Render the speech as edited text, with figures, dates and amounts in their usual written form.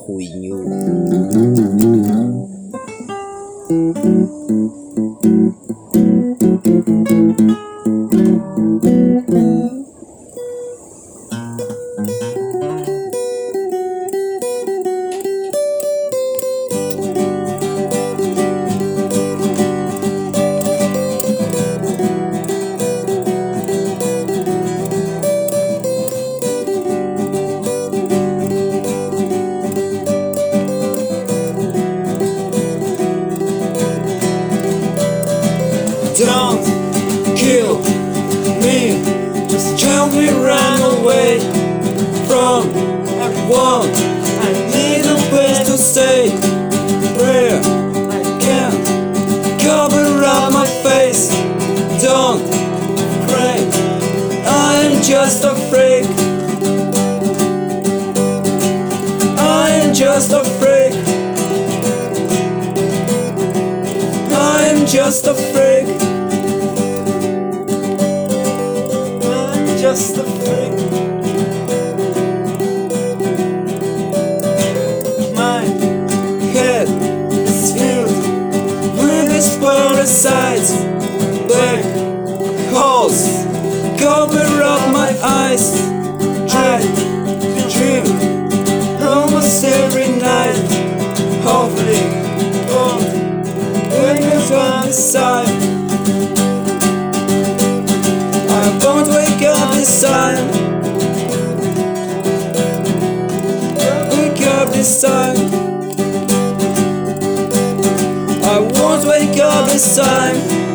хуйню. Don't kill me, just help me run away from everyone. I need a place to stay where I can cover up my face. Don't cry, I'm just a freak. I'm just a freak. I'm just a freak. I'm just a freak. My head is filled with these parasites. Black holes cover up my eyes. Try to dream almost every night. Hopefully, when you're on this side, I won't wake up this time. Wake up this time. I won't wake up this time.